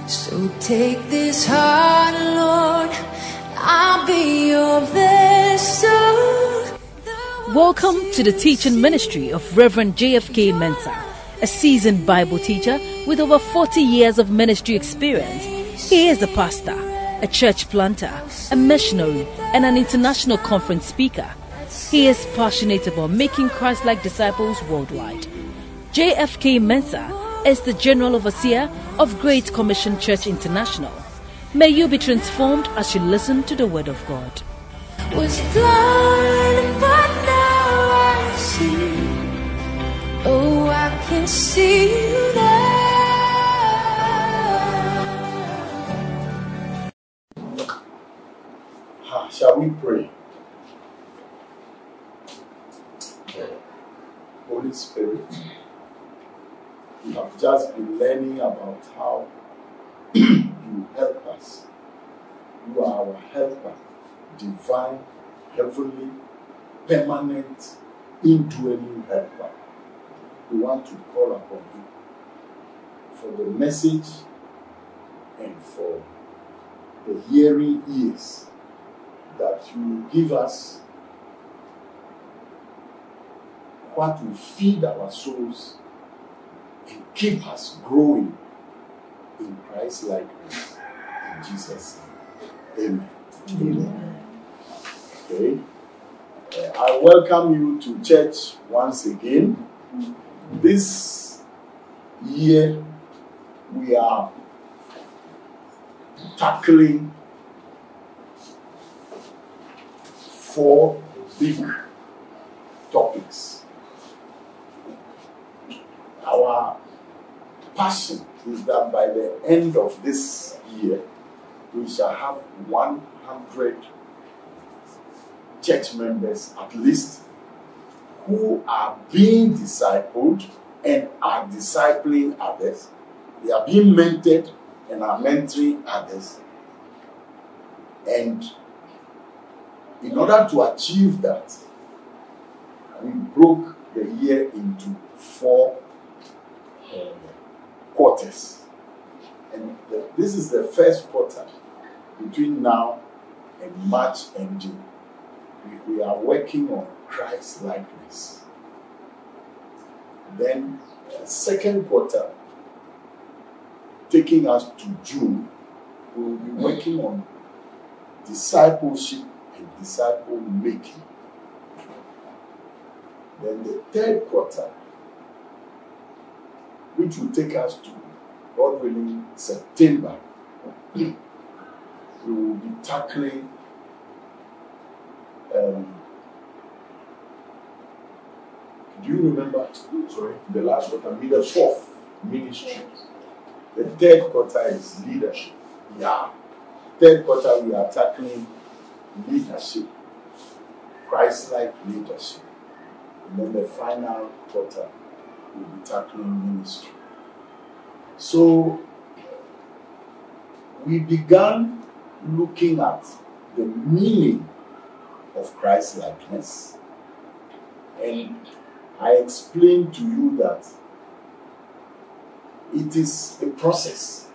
So take this heart, Lord, I'll be your vessel. Welcome to the teaching ministry of Reverend J.F.K. Mensah, a seasoned Bible teacher with over 40 years of ministry experience. He is a pastor, a church planter, a missionary, and an international conference speaker. He is passionate about making Christ-like disciples worldwide. J.F.K. Mensah is the General Overseer of Great Commission Church International. May you be transformed as you listen to the Word of God. Was blind, but now I see. Oh, I can see you now. Shall we pray? Holy Spirit, we have just been learning about how you help us. You are our helper, divine, heavenly, permanent, indwelling helper. We want to call upon you for the message and for the hearing ears, that you give us what will feed our souls and keep us growing in Christ's likeness. In Jesus' name. Amen. Okay. I welcome you to church once again. This year we are tackling 4 big topics. Our passion is that by the end of this year, we shall have 100 church members at least who are being discipled and are discipling others. They are being mentored and are mentoring others. And in order to achieve that, we broke the year into 4 quarters. And this is the first quarter. Between now and March and June, we are working on Christ likeness. Then second quarter, taking us to June, we will be working on discipleship and disciple making. Then the third quarter, which will take us to, God willing, September, we will be tackling do you remember? Sorry, the last quarter, the 4th ministry. The third quarter is leadership. Yeah. Third quarter, we are tackling leadership, Christ-like leadership. And then the final quarter, we'll be tackling ministry. So, we began looking at the meaning of Christ-likeness. And I explained to you that it is a process.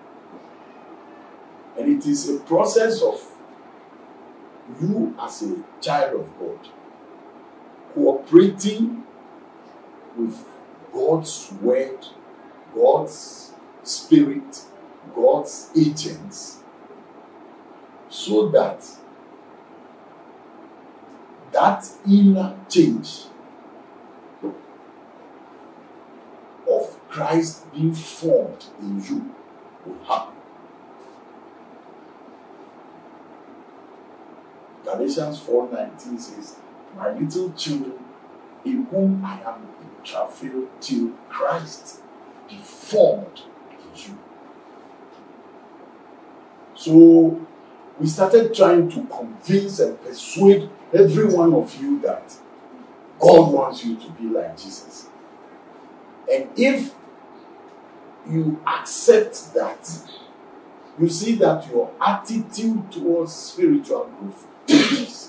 And it is a process of you as a child of God cooperating with God's word, God's spirit, God's agents, so that inner change of Christ being formed in you will happen. Galatians 4:19 says, "My little children, in whom I am in travail till Christ be formed in you." So we started trying to convince and persuade every one of you that God wants you to be like Jesus. And if you accept that, you see that your attitude towards spiritual growth changes.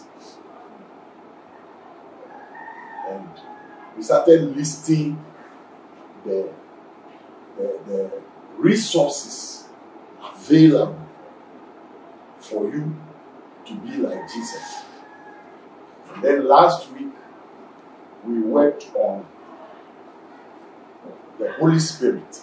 And we started listing the resources available for you to be like Jesus. And then last week, we worked on the Holy Spirit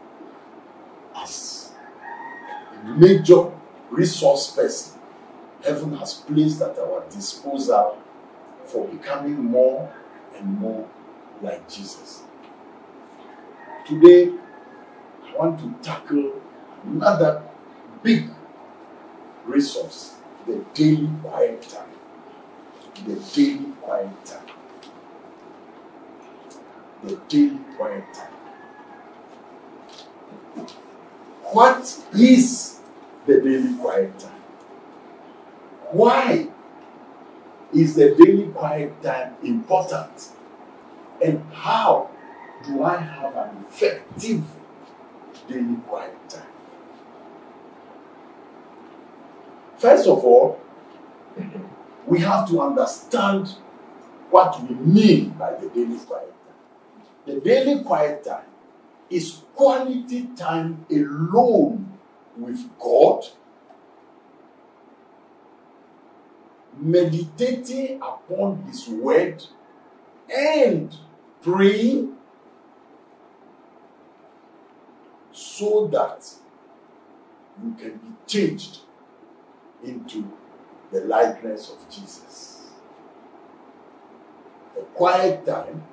as a major resource person heaven has placed at our disposal for becoming more and more like Jesus. Today, I want to tackle another big resource, the daily quiet time. The daily quiet time. The daily quiet time. What is the daily quiet time? Why is the daily quiet time important? And how do I have an effective daily quiet time? First of all, we have to understand what we mean by the daily quiet time. The daily quiet time is quality time alone with God, meditating upon His word and praying so that you can be changed into the likeness of Jesus. A quiet time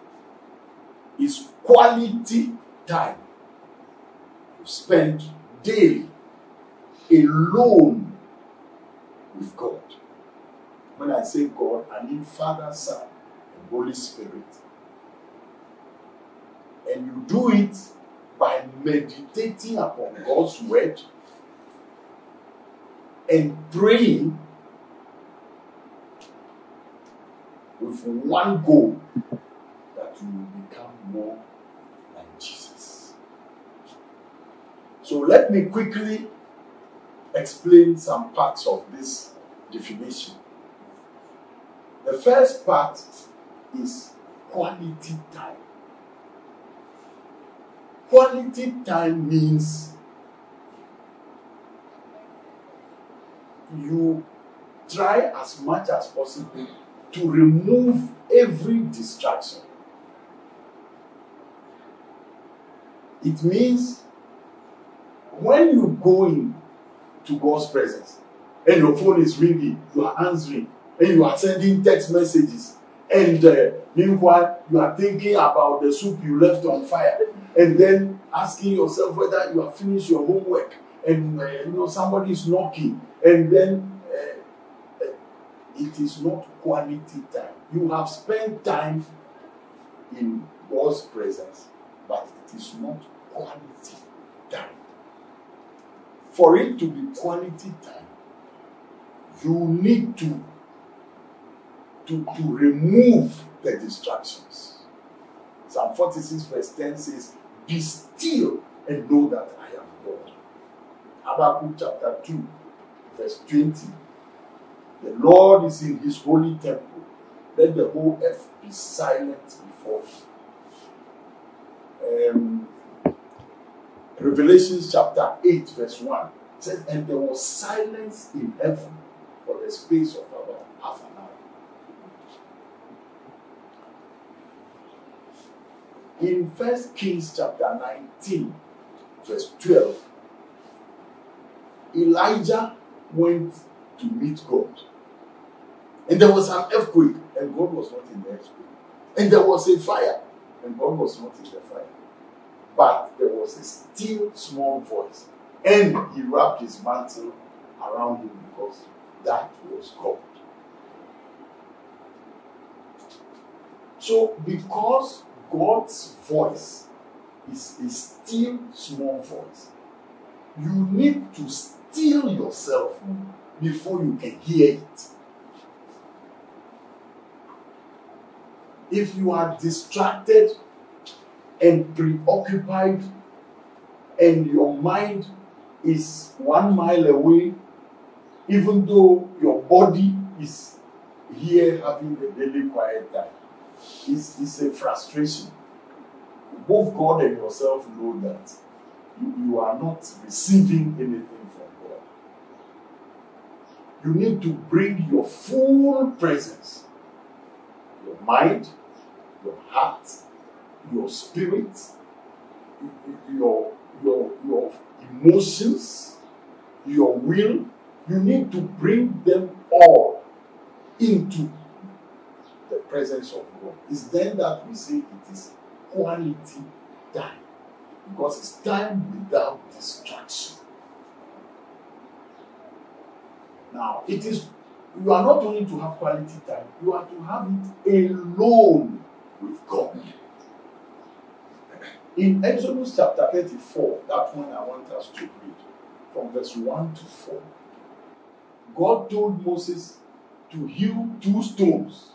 is quality time you spend daily alone with God. When I say God, I mean Father, Son, and Holy Spirit. And you do it by meditating upon God's word and praying with one goal, that you will become more like Jesus. So let me quickly explain some parts of this definition. The first part is quality time. Quality time means you try as much as possible to remove every distraction. It means when you go into God's presence and your phone is ringing, you are answering, and you are sending text messages, and meanwhile you are thinking about the soup you left on fire, and then asking yourself whether you have finished your homework, and somebody is knocking, and then it is not quality time. You have spent time in God's presence, but it is not quality time. For it to be quality time, you need to remove the distractions. Psalm 46 verse 10 says, "Be still and know that I am God." Habakkuk chapter 2 verse 20, "The Lord is in His holy temple. Let the whole earth be silent before Him." Revelation chapter 8 verse 1 says, "And there was silence in heaven for the space of about half an hour." In 1 Kings chapter 19 verse 12, Elijah went to meet God. And there was an earthquake, and God was not in the earthquake. And there was a fire, and God was not in the fire. But there was a still small voice, and he wrapped his mantle around him because that was God. So, because God's voice is a still small voice, you need to still yourself before you can hear it. If you are distracted and preoccupied, and your mind is 1 mile away, even though your body is here having the daily quiet time, it's a frustration. Both God and yourself know that. you are not receiving anything from God. You need to bring your full presence, your mind, your heart, your spirit, your emotions, your will. You need to bring them all into the presence of God. It's then that we say it is quality time, because it's time without distraction. Now, it is, you are not only to have quality time, you are to have it alone with God. In Exodus chapter 34, that one I want us to read, from verse 1 to 4, God told Moses to hew 2 stones,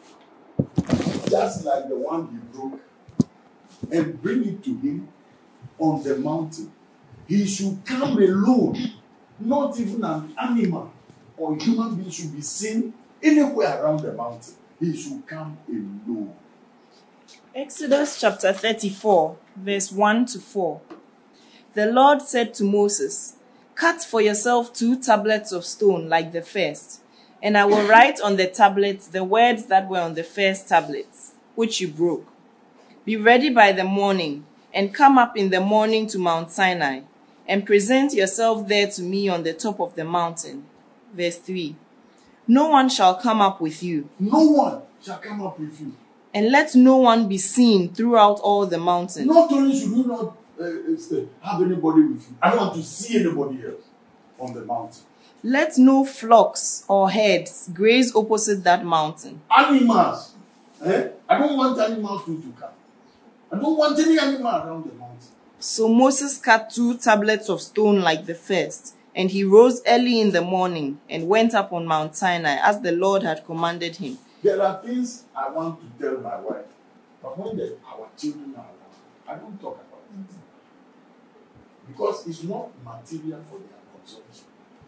just like the one he broke, and bring it to him on the mountain. He should come alone, not even an animal or human being should be seen anywhere around the mountain. He should come alone. Exodus chapter 34, verse 1 to 4. The Lord said to Moses, "Cut for yourself 2 tablets of stone like the first, and I will write on the tablets the words that were on the first tablets, which you broke. Be ready by the morning, and come up in the morning to Mount Sinai, and present yourself there to me on the top of the mountain." Verse 3. No one shall come up with you. No one shall come up with you. And let no one be seen throughout all the mountain. Not only should you not have anybody with you, I don't want to see anybody else on the mountain. Let no flocks or herds graze opposite that mountain. Animals. I don't want animals to come. I don't want any animal around the mountain. So Moses cut 2 tablets of stone like the first, and he rose early in the morning and went up on Mount Sinai as the Lord had commanded him. There are things I want to tell my wife, but when our children are around, I don't talk about it. Because it's not material for their consumption.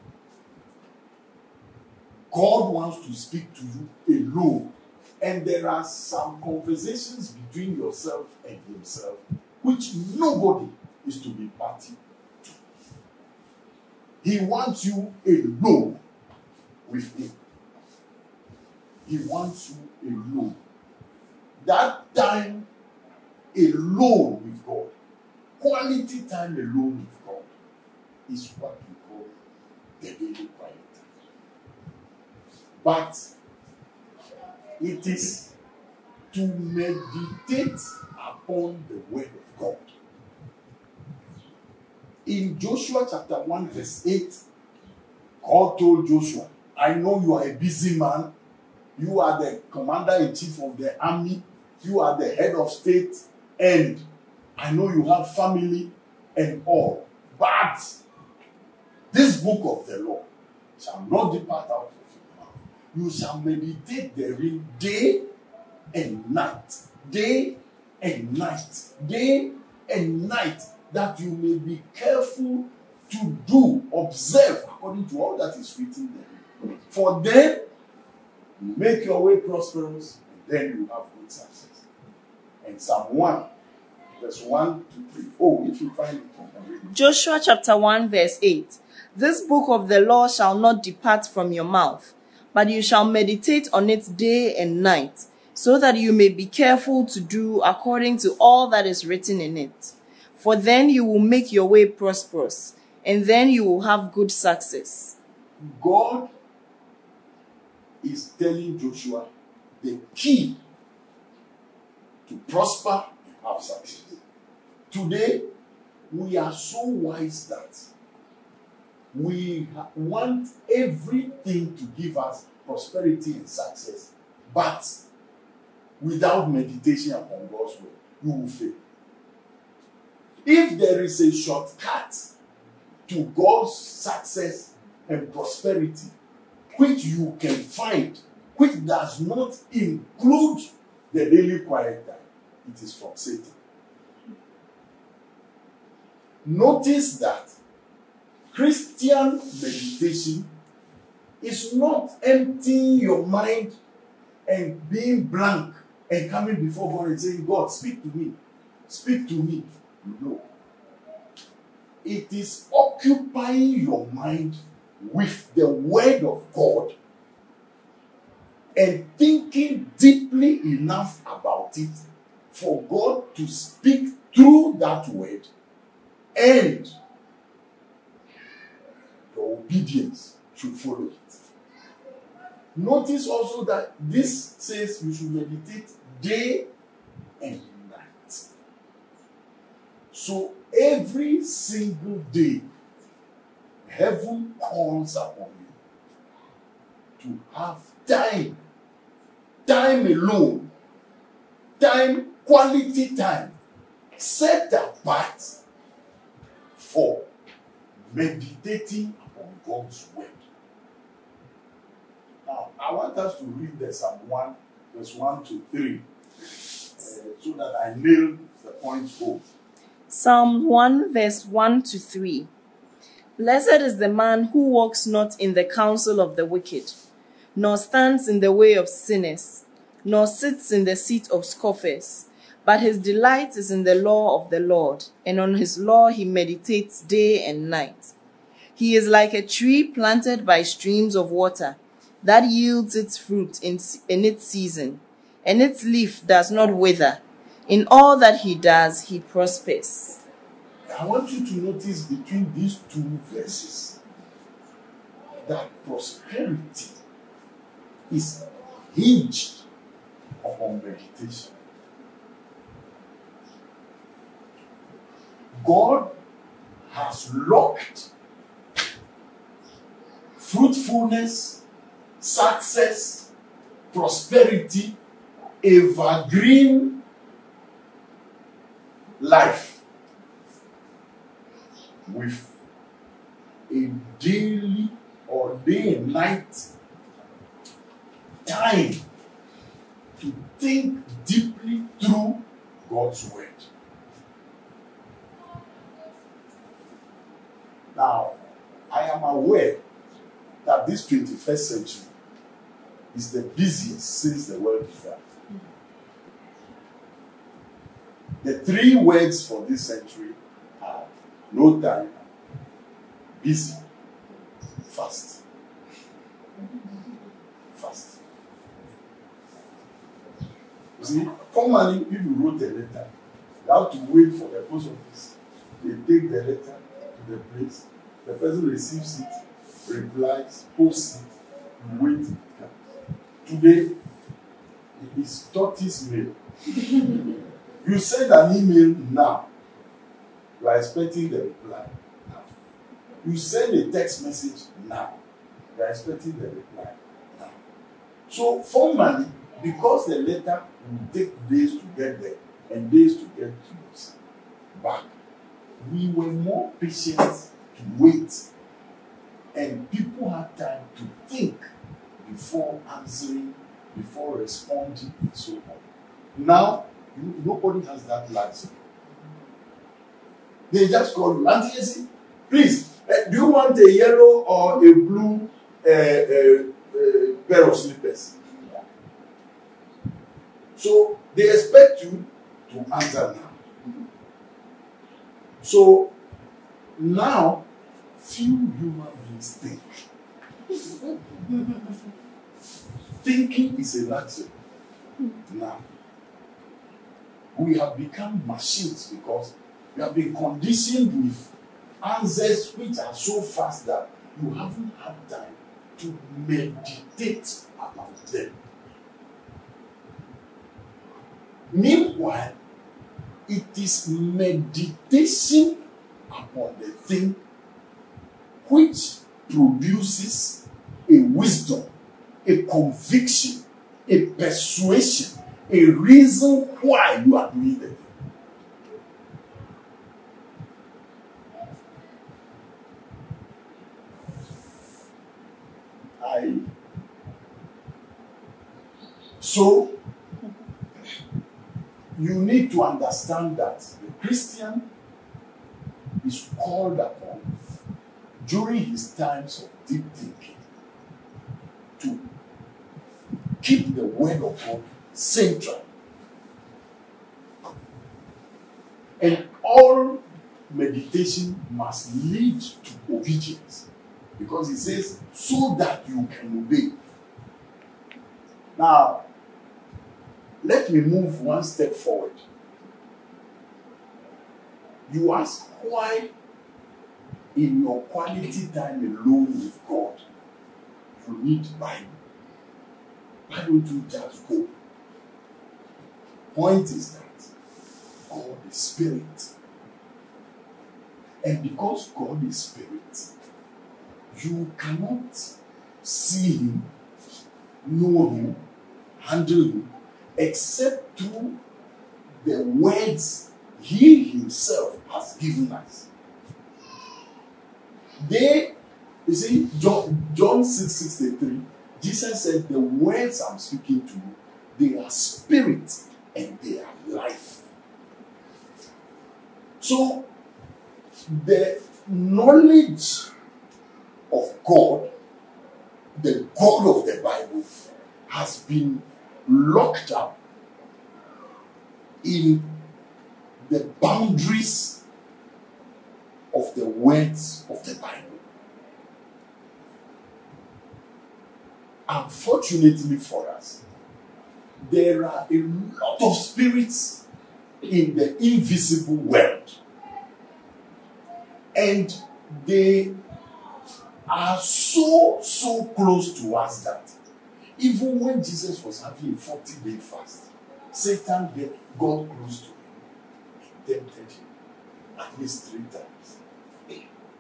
God wants to speak to you alone. And there are some conversations between yourself and himself which nobody is to be party to. He wants you alone with him. He wants you alone. That time alone with God, quality time alone with God, is what we call the daily quiet time. But it is to meditate upon the word of God. In Joshua chapter 1 verse 8, God told Joshua, I know you are a busy man. You are the commander-in-chief of the army. You are the head of state. And I know you have family and all. But this book of the law shall not depart out of your mouth. You shall meditate therein day and night. Day and night. Day and night. That you may be careful to do, observe according to all that is written there. For then you make your way prosperous, and then you have good success. And Psalm 1, verse 1 to 3. Oh, if you find it. Joshua chapter 1, verse 8. This book of the law shall not depart from your mouth, but you shall meditate on it day and night, so that you may be careful to do according to all that is written in it. For then you will make your way prosperous, and then you will have good success. God is telling Joshua the key to prosper and have success. Today, we are so wise that we want everything to give us prosperity and success, but without meditation upon God's word, you will fail. If there is a shortcut to God's success and prosperity, which you can find, which does not include the daily quiet time, it is from Satan. Notice that Christian meditation is not emptying your mind and being blank and coming before God and saying, God, speak to me. Speak to me. No. it is occupying your mind with the word of God and thinking deeply enough about it for God to speak through that word, and your obedience should follow it. Notice also that this says you should meditate day and night. So every single day, heaven calls upon you to have time alone, quality time, set apart for meditating upon God's word. Now, I want us to read the Psalm 1, verse 1 to 3, so that I nail the points home. Psalm 1, verse 1 to 3. Blessed is the man who walks not in the counsel of the wicked, nor stands in the way of sinners, nor sits in the seat of scoffers. But his delight is in the law of the Lord, and on his law he meditates day and night. He is like a tree planted by streams of water, that yields its fruit in its season, and its leaf does not wither. In all that he does, he prospers. I want you to notice between these two verses that prosperity is hinged upon meditation. God has locked fruitfulness, success, prosperity, evergreen life with a daily or day and night time to think deeply through God's word. Now, I am aware that this 21st century is the busiest since the world began. The three words for this century are no time, busy, fast. Fast. You see, formerly, if you wrote a letter, you have to wait for the post office. They take the letter to the place, the person receives it, replies, posts it, you wait, it comes. Today, it is tortoise mail. You send an email now, you are expecting the reply now. You send a text message now, you are expecting the reply now. So formally, because the letter will take days to get there and days to get to us back, we were more patient to wait, and people had time to think before answering, before responding, and so on. Now, nobody has that luxury. They just call you, Auntie Esi, please, do you want a yellow or a blue pair of slippers? Yeah. So they expect you to answer now. So now, few human beings think. Thinking is a luxury. Now, we have become machines because we have been conditioned with answers which are so fast that you haven't had time to meditate about them. Meanwhile, it is meditation upon the thing which produces a wisdom, a conviction, a persuasion, a reason why you are doing the thing. So, you need to understand that the Christian is called upon during his times of deep thinking to keep the word of God central. And all meditation must lead to obedience. Because it says, so that you can obey. Now, let me move one step forward. You ask why in your quality time alone with God, you need Bible. Why don't you just go? Point is that God is spirit. And because God is spirit, you cannot see him, know him, handle him, except through the words he himself has given us. You see, John 6:63, Jesus said, the words I'm speaking to you, they are spirit and they are life. So, the knowledge of God, the God of the Bible, has been locked up in the boundaries of the words of the Bible. Unfortunately for us, there are a lot of spirits in the invisible world, and they are so close to us that even when Jesus was having a 40-day fast, Satan got close to him and tempted him at least 3 times.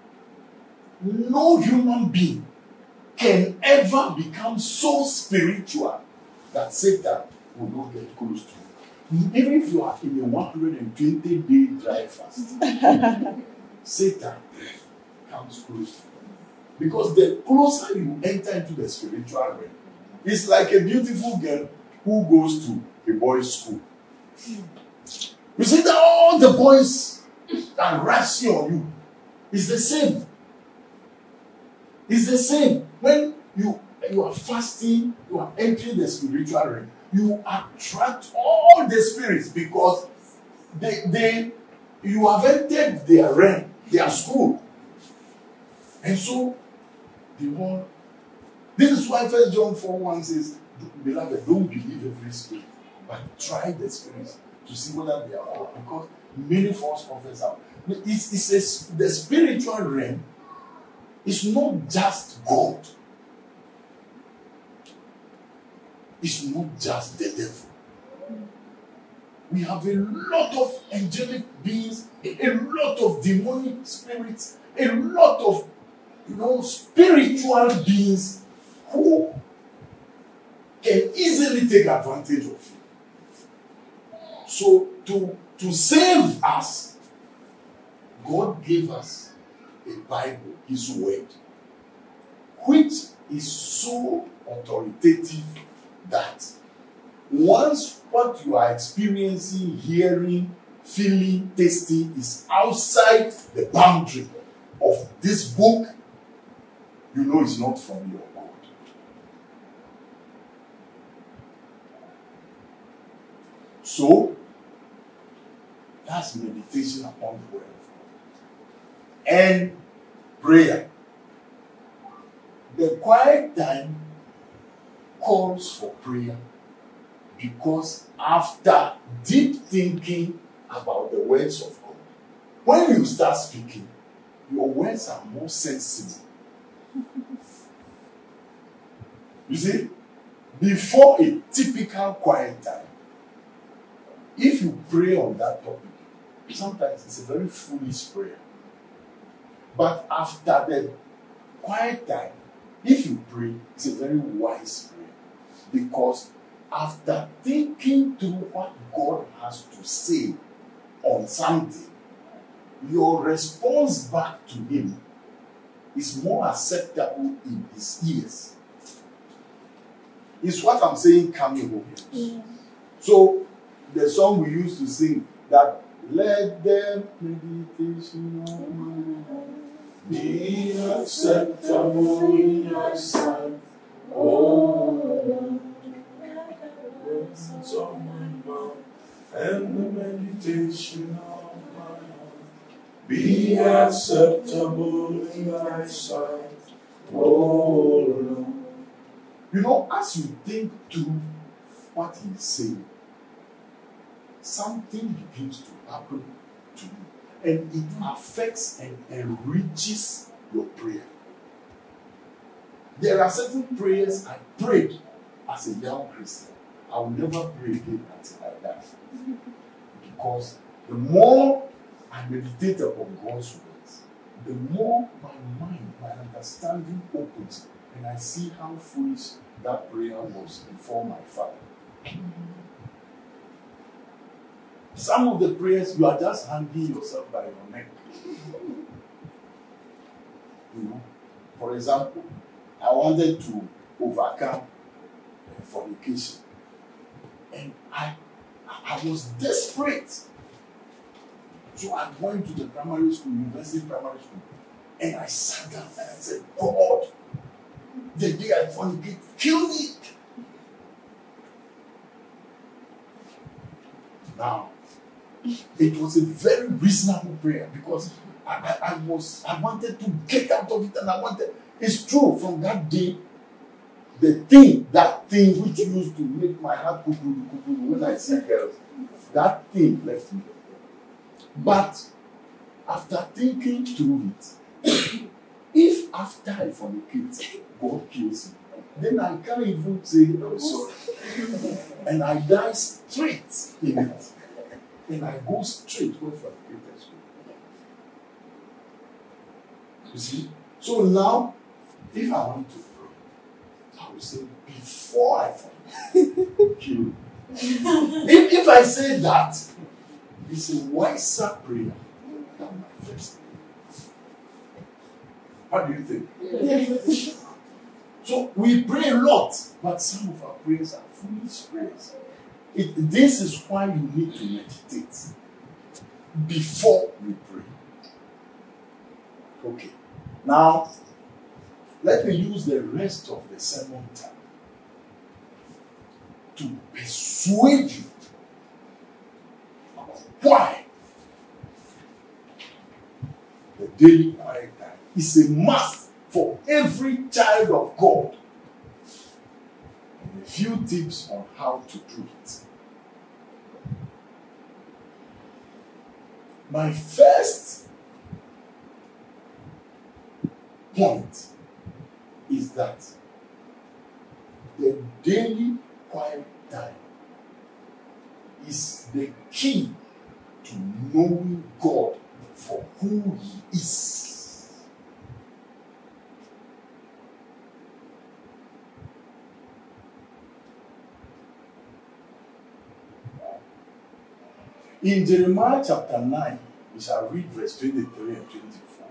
No human being can ever become so spiritual that Satan will not get close to you. Even if you are in a 120-day dry fast, Satan comes close to you. Because the closer you enter into the spiritual realm, it's like a beautiful girl who goes to a boys' school. You see that all the boys are rushing on you. It's the same. It's the same. When you are fasting, you are entering the spiritual realm, you attract all the spirits because you have entered their realm, their school. And so, this is why 1 John 4:1 says, beloved, don't believe every spirit, but try the spirits to see whether they are all. Because many false prophets are. The spiritual realm is not just God. It's not just the devil. We have a lot of angelic beings, a lot of demonic spirits, a lot of spiritual beings who can easily take advantage of you. So to save us, God gave us a Bible, His Word, which is so authoritative that once what you are experiencing, hearing, feeling, tasting is outside the boundary of this book, you know it's not from your God. So, that's meditation upon the Word of God. And prayer. The quiet time calls for prayer because after deep thinking about the words of God, when you start speaking, your words are more sensible. You see, before a typical quiet time, if you pray on that topic, sometimes it's a very foolish prayer. But after the quiet time, if you pray, it's a very wise prayer. Because after thinking through what God has to say on something, your response back to Him is more acceptable in His ears. Is what I'm saying coming home? Yeah. So, the song we used to sing that let the meditation of my heart be acceptable in your sight, oh Lord, the words of my mouth and the meditation of my heart be acceptable in thy sight, O Lord. You know, as you think through what he's saying, something begins to happen to you. And it affects and enriches your prayer. There are certain prayers I prayed as a young Christian. I will never pray again until I die. Because the more I meditate upon God's words, the more my mind, my understanding opens, and I see how foolish that prayer was before my father. Some of the prayers, you are just hanging yourself by your neck. You know, for example, I wanted to overcome fornication. And I was desperate. So I went to the primary school, university primary school, and I sat down and I said, God, the day I fornicate, kill me. Now, it was a very reasonable prayer because I wanted to get out of it, and it's true, from that day, that thing which used to make my heart cuckoo when I see girls, that thing left me. But after thinking through it, if after I fornicate, God kills me, then I can't even say I'm sorry. And I die straight in it. And I go straight where fornicators go. You see? So now, if I want to pray, I will say, before I fornicate, kill me. If I say that, it's a wiser prayer than my first prayer. How do you think? So we pray a lot, but some of our prayers are foolish prayers. This is why you need to meditate before you pray. Okay. Now, let me use the rest of the sermon time to persuade you about why the daily quiet time is a must for every child of God. And a few tips on how to do it. My first point is that the daily quiet time is the key to knowing God for who He is. In Jeremiah chapter 9, we shall read verse 23 and 24.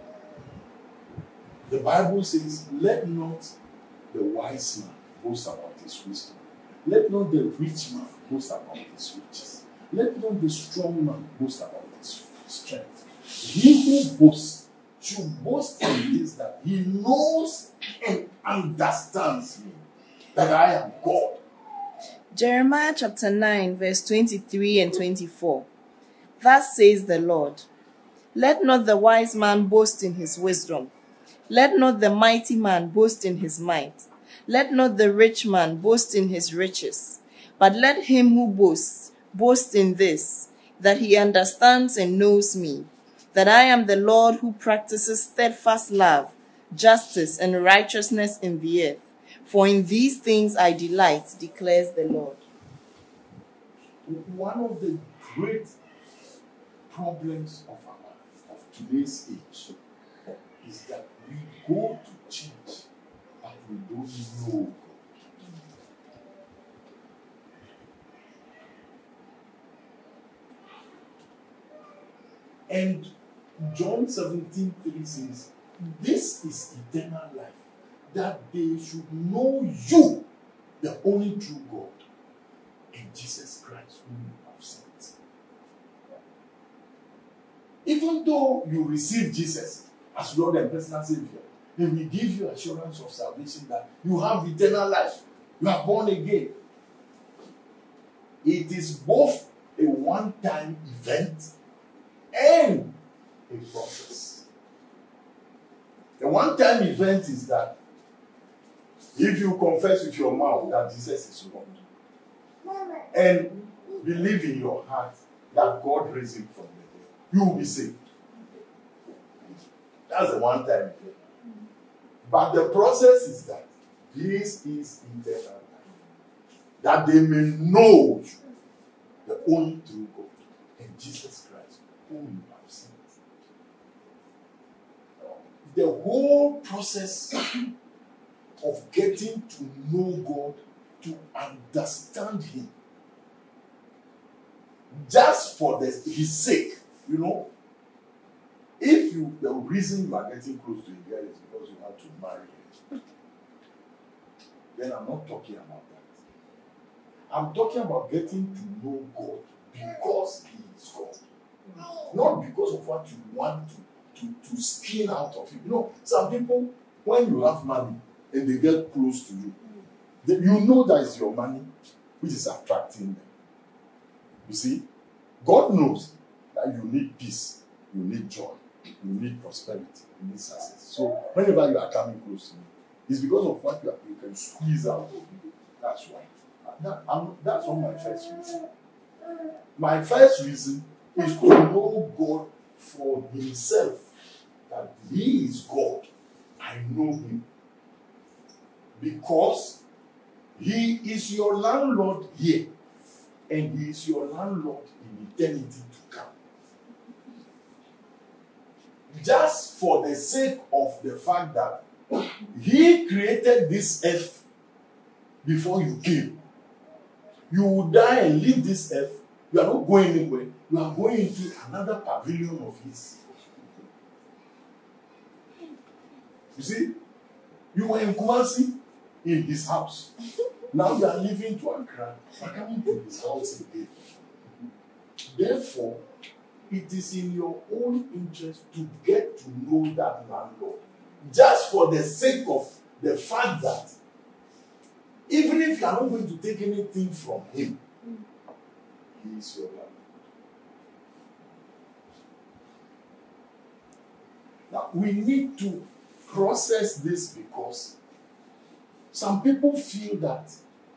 The Bible says, let not the wise man boast about his wisdom. Let not the rich man boast about his riches. Let not the strong man boast about his strength. He who boasts should boast in this, that he knows and understands me, that I am God. Jeremiah chapter 9, verse 23 and 24. Thus says the Lord, let not the wise man boast in his wisdom. Let not the mighty man boast in his might. Let not the rich man boast in his riches. But let him who boasts boast in this, that he understands and knows me, that I am the Lord who practices steadfast love, justice, and righteousness in the earth. For in these things I delight, declares the Lord. One of the great problems of today's age is that we go to church, but we don't know God. And John 17:3 says, this is eternal life, that they should know you, the only true God, and Jesus Christ, whom you have sent. Even though you receive Jesus as Lord and personal Savior, He will give you assurance of salvation that you have eternal life. You are born again. It is both a one-time event and a process. The one-time event is that if you confess with your mouth that Jesus is Lord and believe in your heart that God raised him from the dead, you will be saved. That's the one-time event. But the process is that this is eternal life, that they may know you, the only true God, and Jesus Christ, whom you have sent. The whole process of getting to know God, to understand him, just for his sake, if the reason you are getting close to a girl is because you want to marry her, then I'm not talking about that. I'm talking about getting to know God because he is God. Not because of what you want to skin out of him. Some people, when you have money and they get close to you, you know that it's your money which is attracting them. You see, God knows that you need peace, you need joy, you need prosperity, you need success. So whenever you are coming close to me, it's because of what you can squeeze out of you. That's why. That's not my first reason. My first reason is to know God for himself. That he is God. I know him. Because he is your landlord here. And he is your landlord in eternity to come. Just for the sake of the fact that he created this earth before you came. You will die and leave this earth. You are not going anywhere. You are going into another pavilion of his. You see, you were in Kumasi in his house. Now you are leaving to Accra. You are coming to his house again. Therefore, it is in your own interest to get to know that landlord. Just for the sake of the fact that even if you are not going to take anything from him, he is your landlord. Now, we need to process this because some people feel that,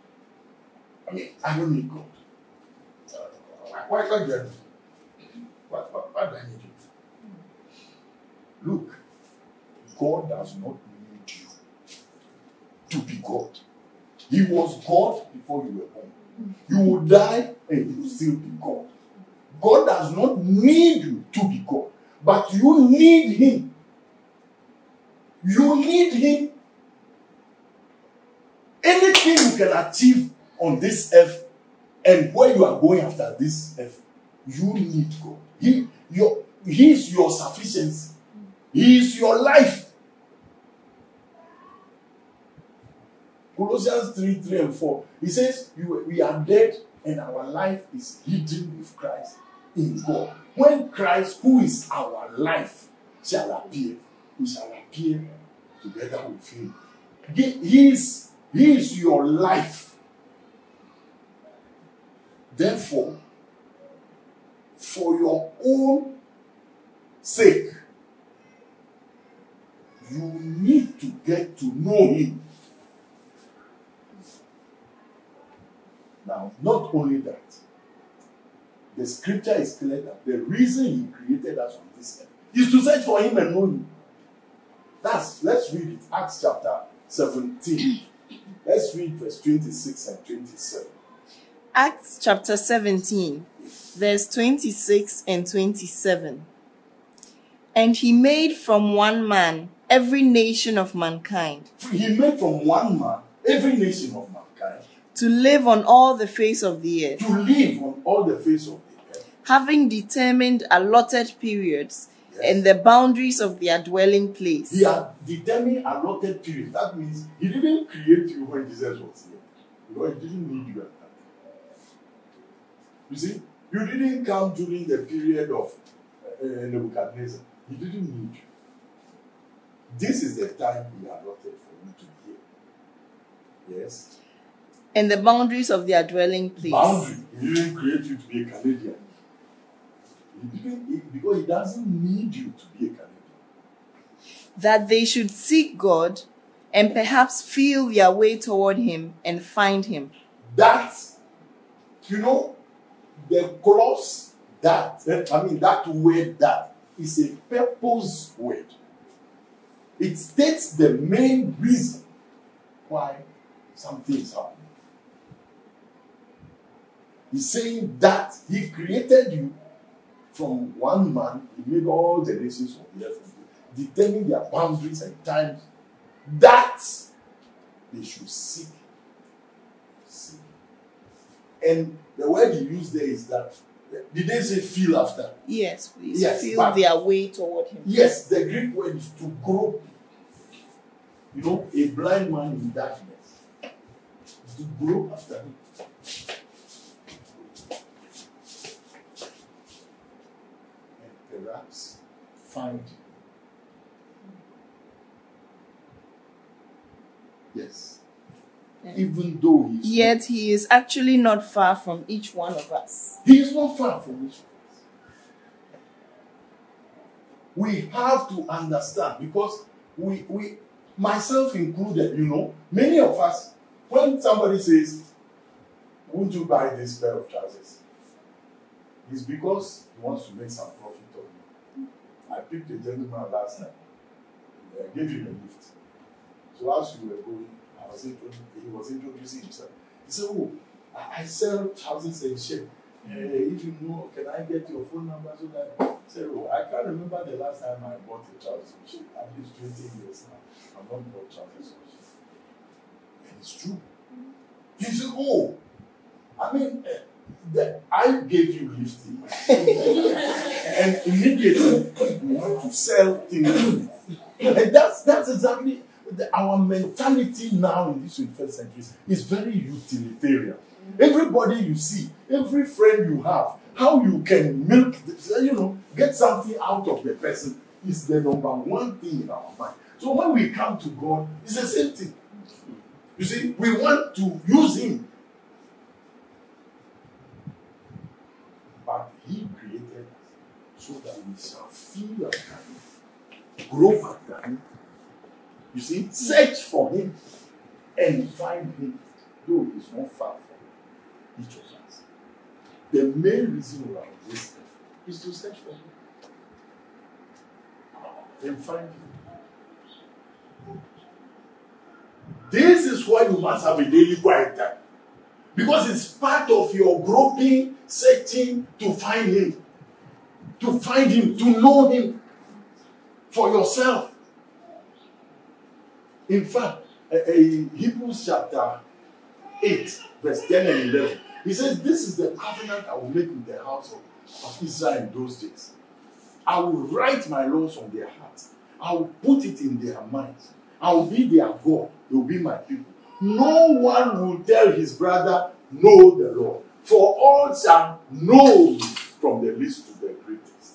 I don't need God. Why do I need you? Why do I need you? Look, God does not need you to be God. He was God before you were born. You will die and you will still be God. God does not need you to be God, but you need him. You need him. Anything you can achieve on this earth and where you are going after this earth, you need God. He is your sufficiency. He is your life. Colossians 3 and 4. He says, we are dead and our life is hidden with Christ in God. When Christ, who is our life, shall appear, we shall appear together with him. He is your life. Therefore, for your own sake, you need to get to know him. Now, not only that, the scripture is clear that the reason he created us on this earth is to search for him and know him. Let's read it. Acts chapter 17. Let's read verse 26 and 27. Acts chapter 17, verse 26 and 27. And he made from one man every nation of mankind. He made from one man every nation of mankind. To live on all the face of the earth. To live on all the face of the earth. Having determined allotted periods and the boundaries of their dwelling place. He had determined allotted periods. That means he didn't create you when Jesus was here. Because he didn't need you at that time. You see, you didn't come during the period of Nebuchadnezzar. He didn't need you. This is the time he allotted for you to be here. Yes. And the boundaries of their dwelling place. Boundary. He didn't create you to be a Canadian. Because he doesn't need you to be a Canadian. That they should seek God and perhaps feel their way toward him and find him. That, the clause that word that is a purpose word. It states the main reason why something is happening. He's saying that he created you from one man, he made all the nations of the earth, determining their boundaries and times, that they should seek. And the word he used there is that, did they say feel after? Yes, please. Yes, feel their way toward him. Yes, the Greek word is to grope. A blind man in darkness. To grope after him. And perhaps find him. Yes. Even though he is actually not far from each one of us. He is not far from each of us. We have to understand, because we myself included, many of us, when somebody says, won't you buy this pair of trousers? It's because he wants to make some profit on you. I picked a gentleman last night. I gave him a lift. So as we were going, he was introducing himself. He said, I sell trousers and shirt. If you know, can I get your phone number so that I said, I can't remember the last time I bought a trousers and shirt. At least 20 years now. I've not bought trousers and shirt. And it's true. He said, I gave you lifting. And immediately you want to sell things. And that's exactly our mentality now in this 21st century is very utilitarian. Everybody you see, every friend you have, how you can milk, get something out of the person is the number one thing in our mind. So when we come to God, it's the same thing. You see, we want to use him. But he created us so that we shall feel after him, grow after him. You see, search for him and find him, though he is not far from each of us. The main reason we are on this earth is to search for him and find him. This is why you must have a daily quiet time. Because it's part of your groping, searching to find him. To find him, to know him for yourself. In fact, Hebrews chapter 8, verse 10 and 11, he says, this is the covenant I will make with the house of Israel in those days. I will write my laws on their hearts. I will put it in their minds. I will be their God. They will be my people. No one will tell his brother, know the Lord. For all shall know me, from the least to the greatest.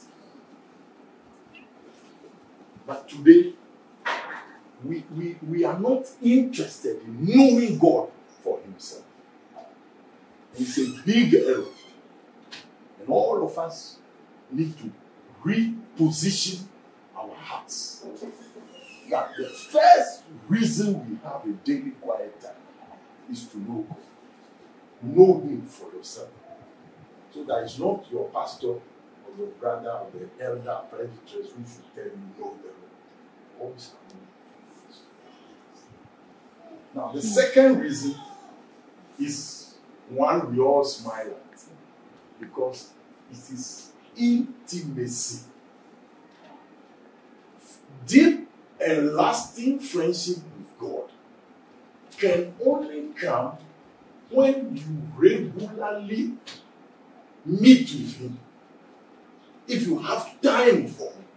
But today, we are not interested in knowing God for himself. It's a big error. And all of us need to reposition our hearts. That the first reason we have a daily quiet time is to know God. Know him for yourself. So that it's not your pastor or your brother or the elder predators who should tell you know the Lord. Always have known. Now, the second reason is one we all smile at, because it is intimacy. Deep and lasting friendship with God can only come when you regularly meet with him. If you have time for him.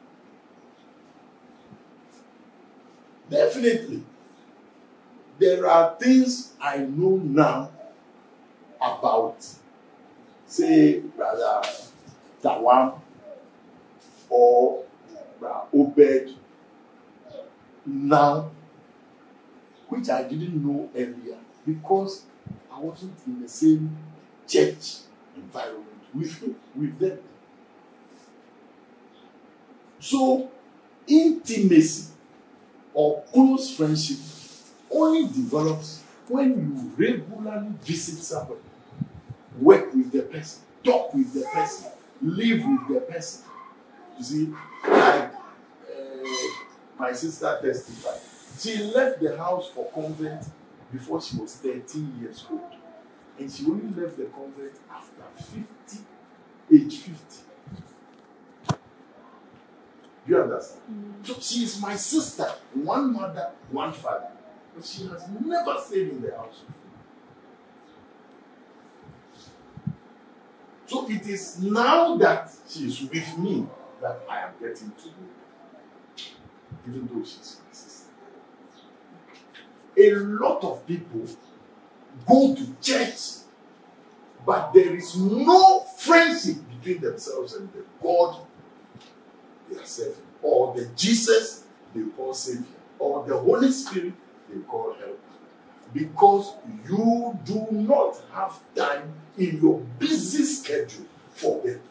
Definitely. There are things I know now about, say, Brother Tawam or Brother Obed now, which I didn't know earlier because I wasn't in the same church environment with them. So, intimacy or close friendship only develops when you regularly visit somebody, work with the person, talk with the person, live with the person. You see, like my sister testified, she left the house for convent before she was 13 years old. And she only left the convent after age 50. Do you understand? So she is my sister, one mother, one father. But she has never stayed in the house. So it is now that she is with me that I am getting to know, even though she's my sister. A lot of people go to church, but there is no friendship between themselves and the God they are serving, or the Jesus they call Savior, or the Holy Spirit they call Helper. Because you do not have time in your busy schedule for them.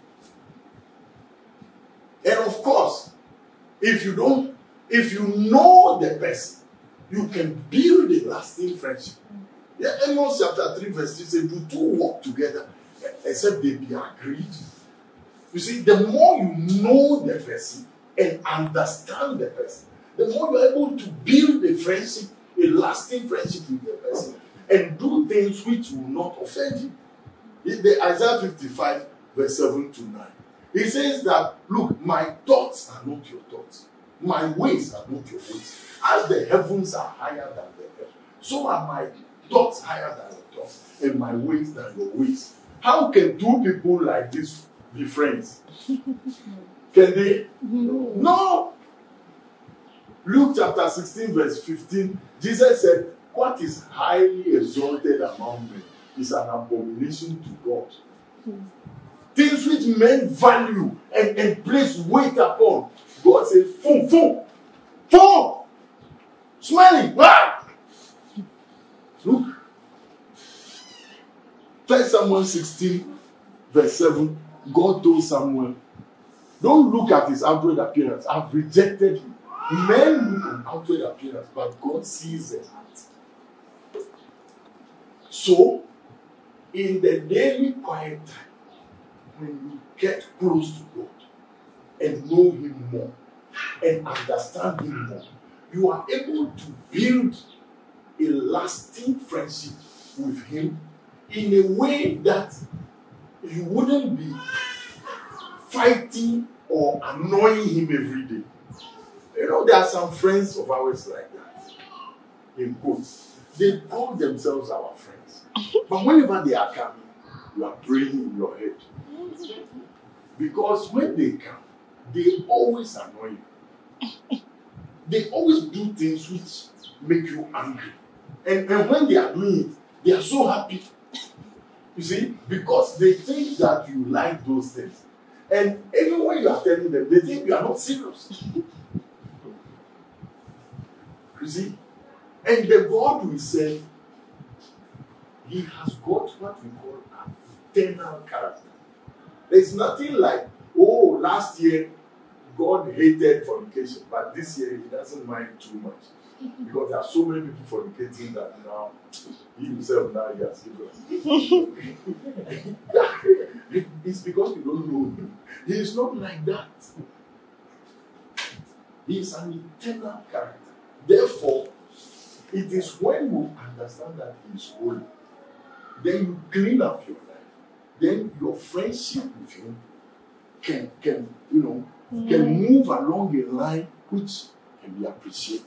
And of course, if you know the person, you can build a lasting friendship. Yeah, Amos chapter 3 verse 3 says, do two walk together except they be agreed. You see, the more you know the person and understand the person, the more you're able to build a friendship, a lasting friendship with the person, and do things which will not offend you. The Isaiah 55 verse 7 to 9. He says that, look, my thoughts are not your thoughts. My ways are not your ways. As the heavens are higher than the earth, so are my thoughts higher than your thoughts, and my ways than your ways. How can two people like this be friends? Can they? No. Luke chapter 16 verse 15, Jesus said, what is highly exalted among men is an abomination to God. Things which men value and place weight upon, God says, fum, smelling. Ah! Look, 1 Samuel 16 verse 7, God told Samuel, don't look at his outward appearance. I've rejected him. Men look at outward appearance, but God sees the heart. So, in the daily quiet time, when you get close to God and know him more and understand him more, you are able to build a lasting friendship with him in a way that you wouldn't be fighting or annoying him every day. You know, there are some friends of ours like that. In quotes. They call themselves our friends. But whenever they are coming, you are praying in your head. Because when they come, they always annoy you. They always do things which make you angry. And when they are doing it, they are so happy. You see, because they think that you like those things. And even when you are telling them, they think you are not serious. You see? And the God we serve, he has got what we call an eternal character. There's nothing like, oh, last year God hated fornication, but this year he doesn't mind too much. Because there are so many people fornicating that now he himself now he has given us. It's because you don't know him. He is not like that. He is an eternal character. Therefore, it is when you understand that he is holy, then you clean up your life. Then your friendship with him can move along a line which can be appreciated.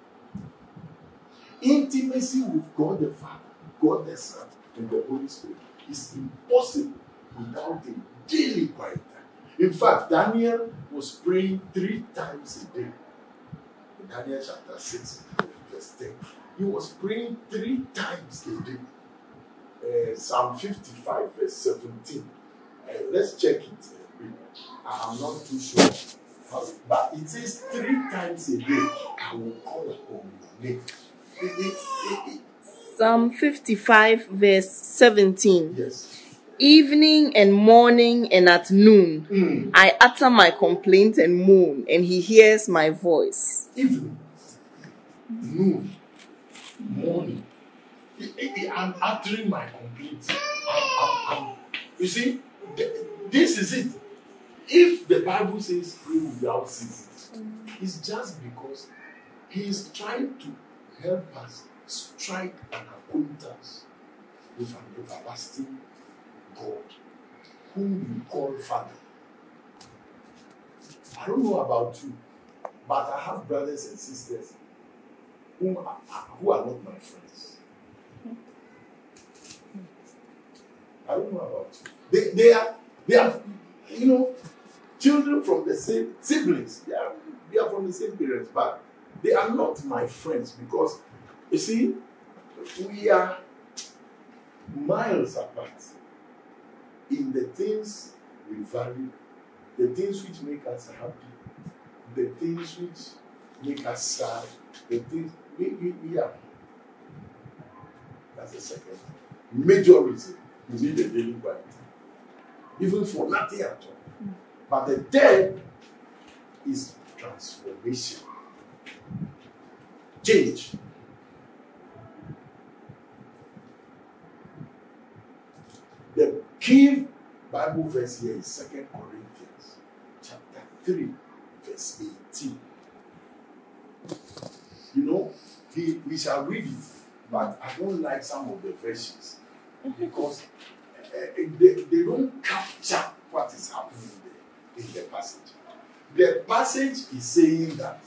Intimacy with God the Father, God the Son, and the Holy Spirit is impossible without a daily quiet time. In fact, Daniel was praying 3 times a day. In Daniel chapter 6, verse 10. He was praying 3 times a day. Psalm 55, verse 17. Let's check it. I'm not too sure. But it says 3 times a day, I will call upon your name. Psalm 55, verse 17. Yes. Evening and morning and at noon, I utter my complaint and moan, and he hears my voice. Evening, noon, morning. I'm uttering my complaints. You see, this is it. If the Bible says pray without ceasing, it's just because he is trying to help us strike an acquaintance with an everlasting God, whom we call Father. I don't know about you, but I have brothers and sisters who are not my friends. I don't know about you. They are, children from the same siblings. They are from the same parents, but they are not my friends because, you see, we are miles apart in the things we value, the things which make us happy, the things which make us sad, the things we are. That's the second major reason you need a daily Bible, even for nothing at all. But the third is transformation, change. The key Bible verse here is 2 Corinthians chapter 3, verse 18. We shall read it, but I don't like some of the versions because they don't capture what is happening there in the passage. The passage is saying that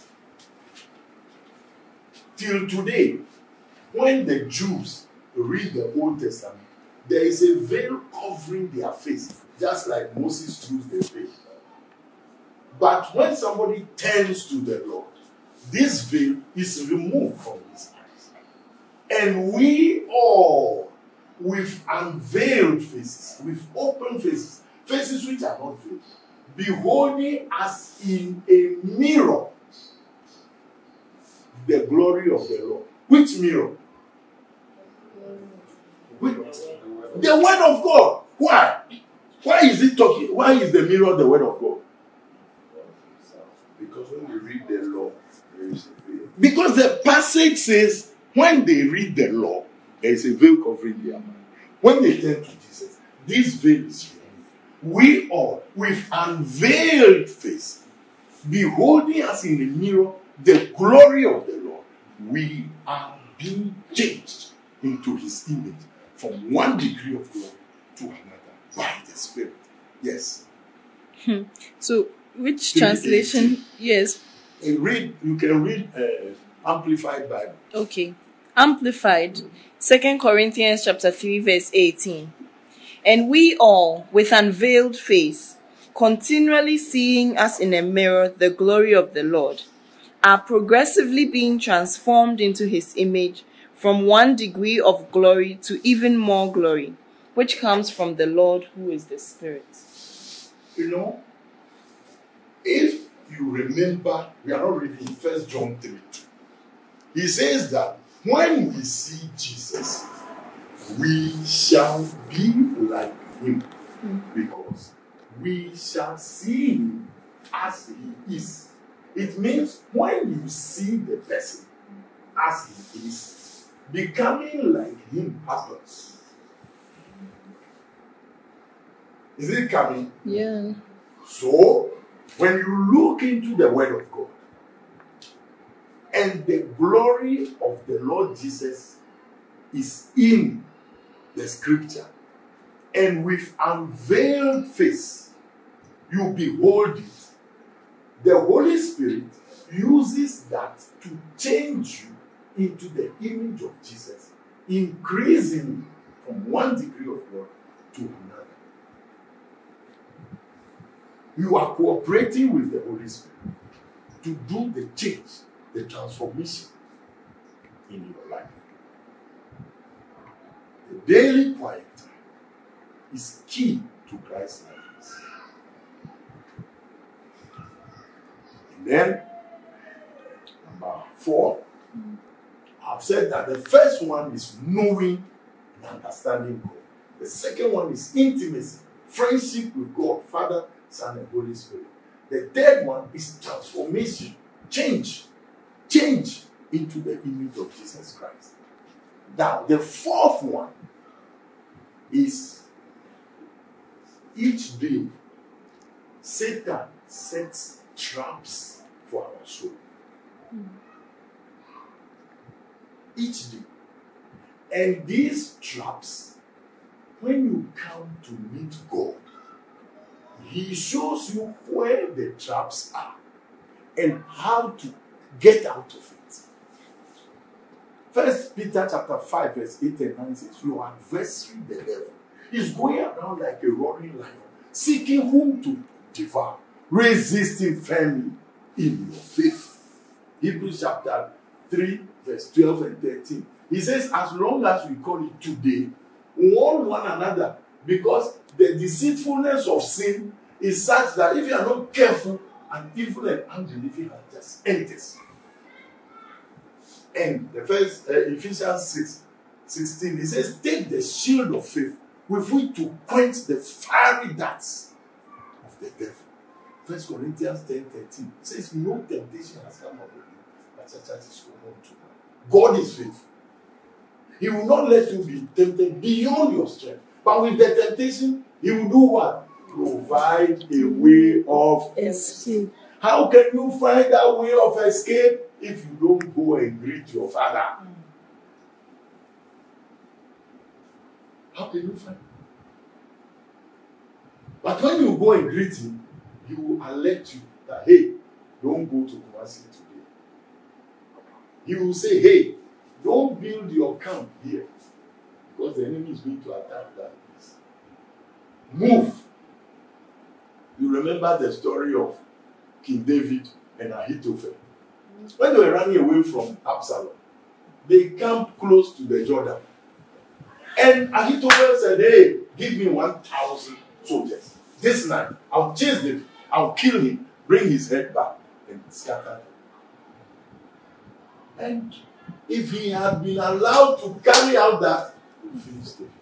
till today, when the Jews read the Old Testament, there is a veil covering their face, just like Moses used the veil. But when somebody turns to the Lord, this veil is removed from his eyes. And we all, with unveiled faces, with open faces, faces which are not veiled, beholding as in a mirror the glory of the Lord. Which mirror? The Word of God. Why? Why is it talking? Why is the mirror the Word of God? Because when we read the law, there is a veil. Because the passage says, when they read the law, there is a veil covering their mind. When they turn to Jesus, this veil is removed. We all, with unveiled face, beholding as in a mirror the glory of the Lord, we are being changed into his image from one degree of glory to another by the Spirit. Yes. So, which translation? Yes. You can read Amplified Bible. Okay. Amplified. 2 Corinthians chapter 3, verse 18. And we all, with unveiled face, continually seeing as in a mirror the glory of the Lord, are progressively being transformed into his image from one degree of glory to even more glory, which comes from the Lord who is the Spirit. If you remember, we are not reading 1 John 3. He says that when we see Jesus, we shall be like him because we shall see him as he is. It means when you see the person as he is, becoming like him happens. Is it coming? Yeah. So, when you look into the Word of God and the glory of the Lord Jesus is in the scripture, and with unveiled face you behold it, the Holy Spirit uses that to change you into the image of Jesus, increasing from one degree of glory to another. You are cooperating with the Holy Spirit to do the change, the transformation in your life. The daily quiet time is key to Christ's likeness. And then, number 4, I've said that the first one is knowing and understanding God. The second one is intimacy, friendship with God, Father, Son, and Holy Spirit. The third one is transformation, change into the image of Jesus Christ. Now, the fourth one is each day Satan sets traps for our soul. Each day. And these traps, when you come to meet God, He shows you where the traps are and how to get out of it. First Peter chapter 5 verse 8 and 9 says, your adversary the devil is going around like a roaring lion, seeking whom to devour, resisting firmly in your faith. Hebrews chapter 3 verse 12 and 13. He says, as long as we call it today, warn one another, because the deceitfulness of sin is such that if you are not careful, an evil and unbelieving heart just enters. And the first Ephesians 6:16, he says, take the shield of faith with which to quench the fiery darts of the devil. 1 Corinthians 10:13, it says, no temptation has come upon you, but such as is common to man. God is faithful. He will not let you be tempted beyond your strength. But with the temptation, He will do what? Provide a way of escape. How can you find that way of escape if you don't go and greet your father? How can you find it? But when you go and greet him, he will alert you that, hey, don't go to Kumasi today. He will say, hey, don't build your camp here, because the enemy is going to attack that place. Move. You remember the story of King David and Ahithophel. When they were running away from Absalom, they camped close to the Jordan. And Ahithophel said, hey, give me 1,000 soldiers. This night, I'll chase David, I'll kill him, bring his head back, and scatter him. And if he had been allowed to carry out that, he would finish David.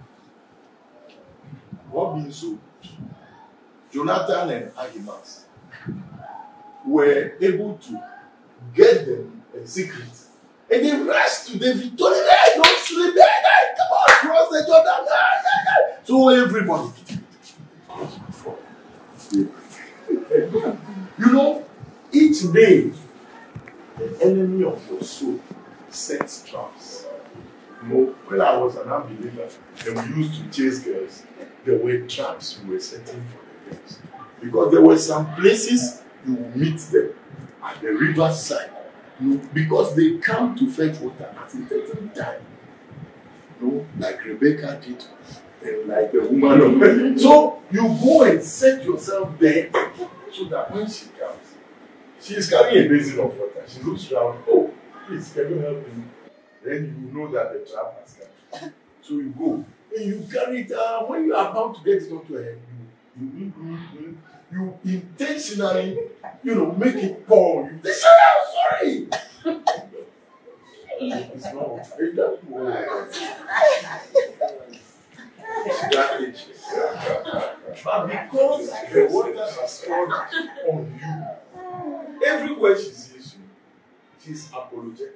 What being so? Jonathan and Ahimaaz were able to get them a secret. And they rushed to David, told him, hey, don't sleep, hey, come on, cross the Jordan. So everybody, you know, each day, the enemy of your soul sets traps. You know, when I was an unbeliever and we used to chase girls, there were traps we were setting for the girls. Because there were some places you will meet them at the riverside. Because they come to fetch water at a certain time. You know, like Rebecca did, and like the woman of. So you go and set yourself there so that when she comes, she is carrying a basin of water. She looks around, oh, please, can you help me? Then you know that the trap has come. So you go. And you carry it, when you are about to get it onto her head, you intentionally, make it pour. You say, sorry. It's not. It doesn't work. But because the water has poured on you, everywhere she sees you, she's apologetic.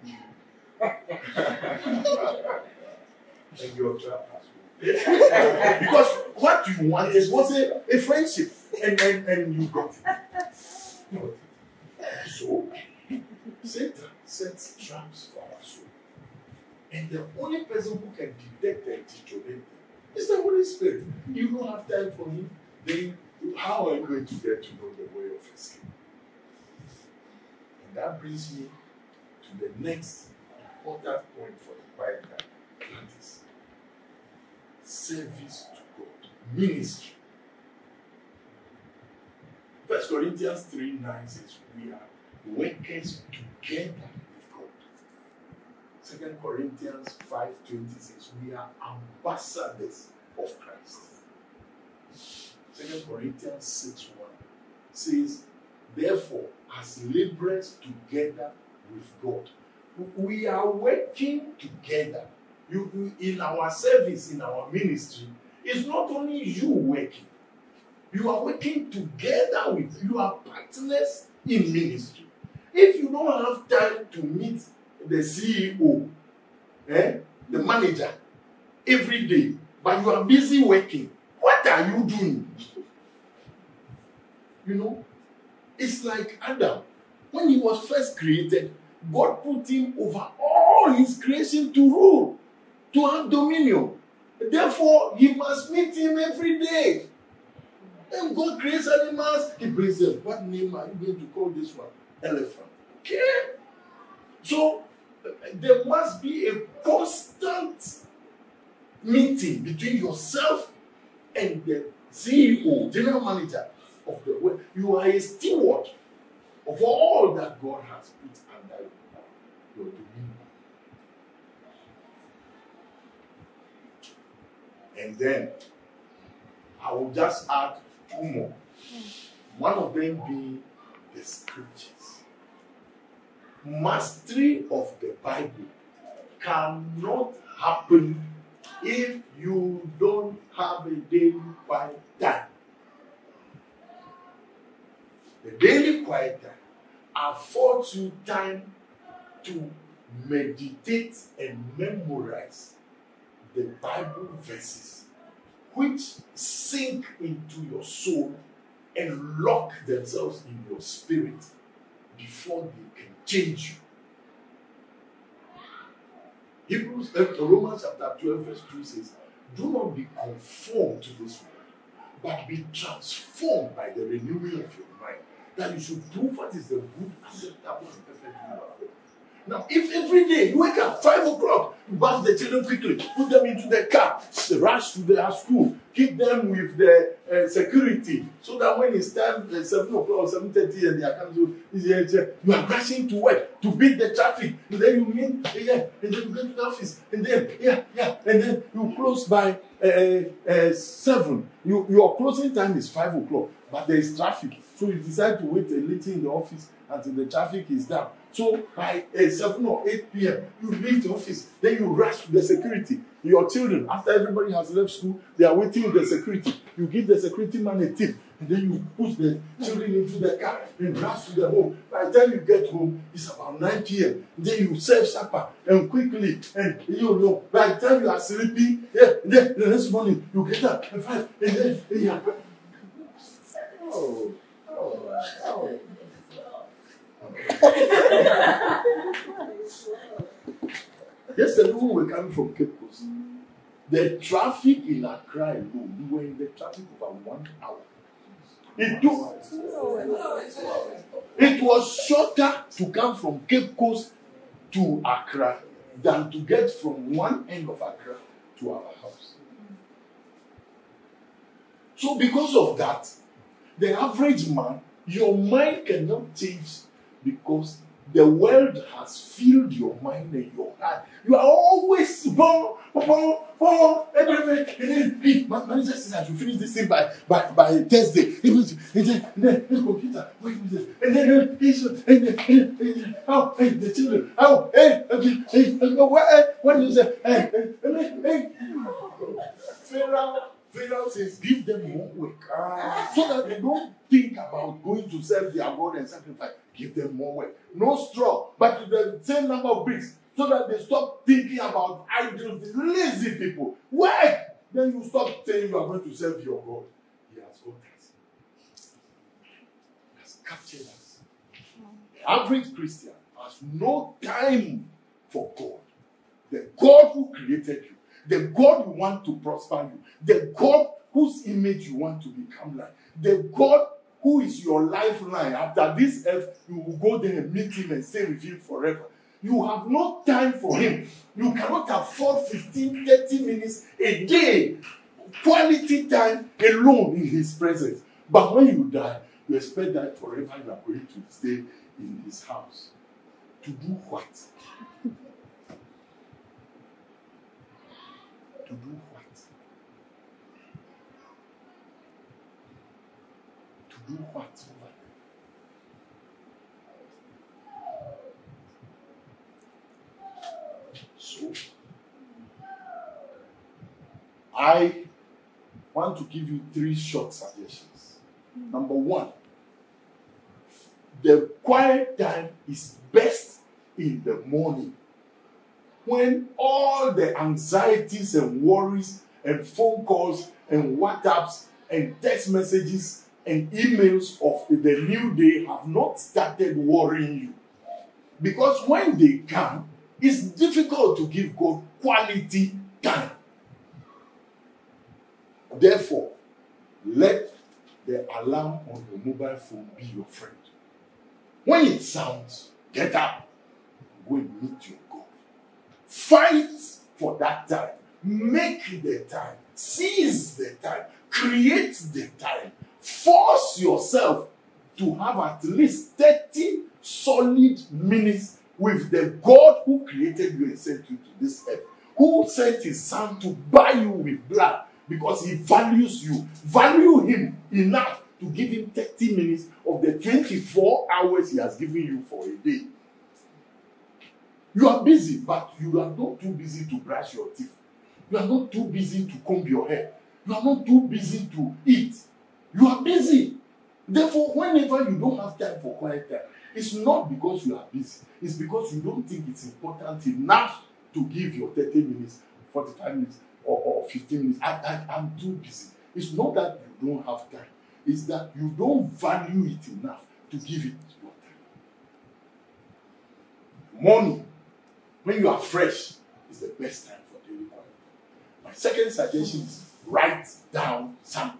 And your trap has been. Because what you want is a friendship, and you got it. So, Satan sets traps for our soul. And the only person who can detect and detonate them is the Holy Spirit. You don't have time for him, then how are you going to get to know the way of escape? And that brings me to the next important point for the quiet time. That is service to God. Ministry. 1 Corinthians 3:9 says we are workers together with God. 2 Corinthians 5:20 says we are ambassadors of Christ. 2 Corinthians 6:1 says, therefore, as laborers together with God, we are working together You in our service, in our ministry, it's not only you working. You are working together with your partners in ministry. If you don't have time to meet the CEO, the manager, every day, but you are busy working, what are you doing? You know, it's like Adam. When he was first created, God put him over all his creation to rule, to have dominion. Therefore, he must meet him every day. When God creates animals, he brings them. What name are you going to call this one? Elephant. Okay? So, there must be a constant meeting between yourself and the CEO, general manager of the world. You are a steward of all that God has put under your dominion. And then I will just add two more. One of them being the scriptures. Mastery of the Bible cannot happen if you don't have a daily quiet time. The daily quiet time affords you time to meditate and memorize the Bible verses, which sink into your soul and lock themselves in your spirit before they can change you. Romans chapter 12 verse 2 says, do not be conformed to this world, but be transformed by the renewing of your mind, that you should prove what is the good, acceptable, and perfect will of God. Now, if every day you wake up 5 o'clock, you bath the children quickly, put them into the car, rush to their school, keep them with the security, so that when it's time, 7 o'clock or 7:30, and they are coming to, you are rushing to work to beat the traffic, and then you meet, and then you go to the office, and then, and then you close by 7. Your closing time is 5 o'clock, but there is traffic, so you decide to wait a little in the office until the traffic is down. So by 7 or 8 p.m., you leave the office. Then you rush to the security. Your children, after everybody has left school, they are waiting with the security. You give the security man a tip. And then you push the children into the car and rush to the home. By the time you get home, it's about 9 p.m. Then you serve supper and quickly. And you know, by the time you are sleeping, and then the next morning, you get up at 5. And then, Yesterday when we were coming from Cape Coast, the traffic in Accra alone, we were in the traffic for 1 hour. It was shorter to come from Cape Coast to Accra than to get from one end of Accra to our house. So because of that, the average man, your mind cannot change because the world has filled your mind and your heart. You are always manager says I should finish this thing by Thursday. And then computer, and the children, what do you say? Pharaoh says, give them more work. So that they don't think about going to serve their God and sacrifice. Give them more work. No straw, but the same number of bricks. So that they stop thinking about idols, lazy people. Work! Then you stop saying you are going to serve your God. He has got us. He has captured us. The average Christian has no time for God. The God who created you. The God who wants to prosper you. The God whose image you want to become like. The God who is your lifeline. After this earth, you will go there and meet him and stay with him forever. You have no time for him. You cannot afford 15, 30 minutes a day. Quality time alone in his presence. But when you die, you expect that forever you are going to stay in his house. To do what? To do what? To do what over there? So, I want to give you 3 short suggestions. Number 1, the quiet time is best in the morning, when all the anxieties and worries and phone calls and WhatsApps and text messages and emails of the new day have not started worrying you. Because when they come, it's difficult to give God quality time. Therefore, let the alarm on your mobile phone be your friend. When it sounds, get up, go and meet your God. Fight for that time. Make the time. Seize the time. Create the time. Force yourself to have at least 30 solid minutes with the God who created you and sent you to this earth, who sent his son to buy you with blood because he values you. Value him enough to give him 30 minutes of the 24 hours he has given you for a day. You are busy, but you are not too busy to brush your teeth. You are not too busy to comb your hair. You are not too busy to eat. You are busy. Therefore, whenever you don't have time for quiet time, it's not because you are busy. It's because you don't think it's important enough to give your 30 minutes, 45 minutes, or 15 minutes. I'm too busy. It's not that you don't have time. It's that you don't value it enough to give it your time. Morning, when you are fresh, is the best time for daily quiet. My second suggestion is write down something.